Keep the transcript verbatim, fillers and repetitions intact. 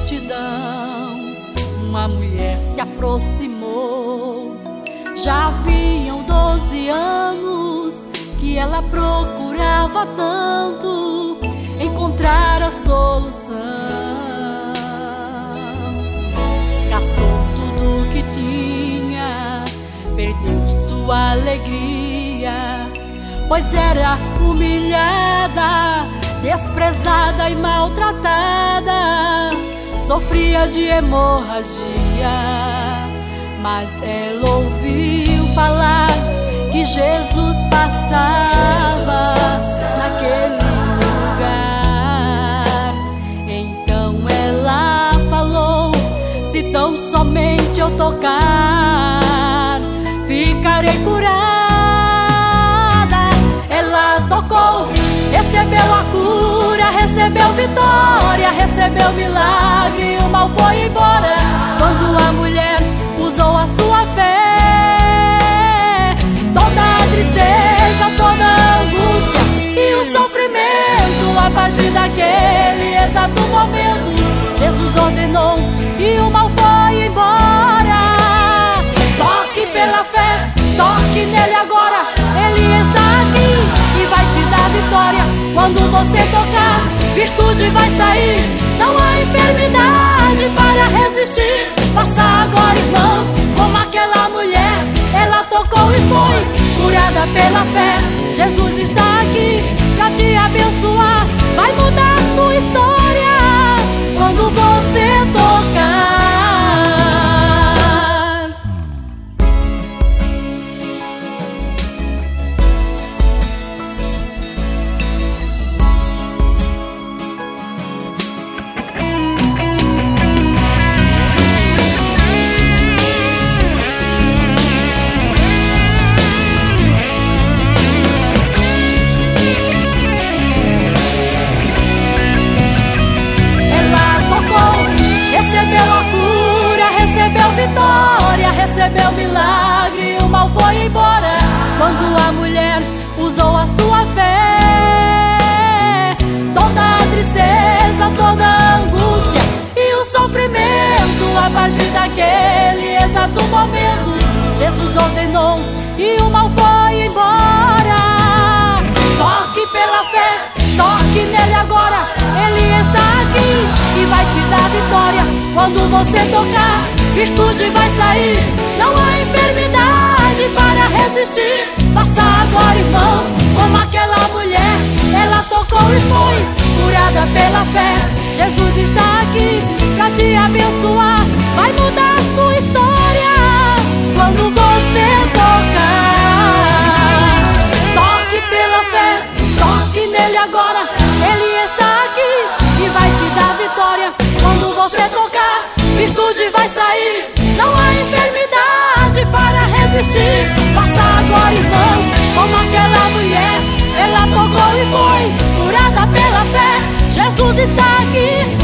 multidão, uma mulher se aproximou. Já haviam doze anos que ela procurava tanto encontrar a solução. Gastou tudo que tinha, perdeu sua alegria, pois era humilhada, desprezada e maltratada, sofria de hemorragia. Mas ela ouviu falar que Jesus passava naquele lugar. Então ela falou: se tão somente eu tocar, ficarei curada. Ela tocou, recebeu a cura, recebeu vitória, recebeu milagre, o mal foi embora. Quando a mulher usou a sua fé, toda a tristeza, toda a angústia e o sofrimento, a partir daquele exato momento, Jesus ordenou e o mal foi embora. Toque pela fé, toque nele agora, ele está aqui e vai te dar vitória. Quando você tocar, virtude vai sair, não há enfermidade para resistir. Faça agora, irmão, como aquela mulher, ela tocou e foi curada pela fé. Jesus está aqui pra te abençoar, vai mudar sua história quando você tocar. Vitória, recebeu milagre, o mal foi embora. Quando a mulher usou a sua fé, toda a tristeza, toda a angústia e o sofrimento, a partir daquele exato momento, Jesus ordenou e o mal foi embora. Toque pela fé, toque nele agora, ele está aqui e vai te dar vitória. Quando você tocar, virtude vai sair, não há enfermidade para resistir. Faça agora, irmão, como aquela mulher, ela tocou e foi curada pela fé. Jesus está aqui pra te abençoar, vai mudar sua história quando você tocar. Toque pela fé, toque nele agora, ele está aqui e vai te dar vitória. Quando você tocar, virtude vai sair, não há enfermidade para resistir. Faça agora, irmão, como aquela mulher, ela tocou e foi curada pela fé. Jesus está aqui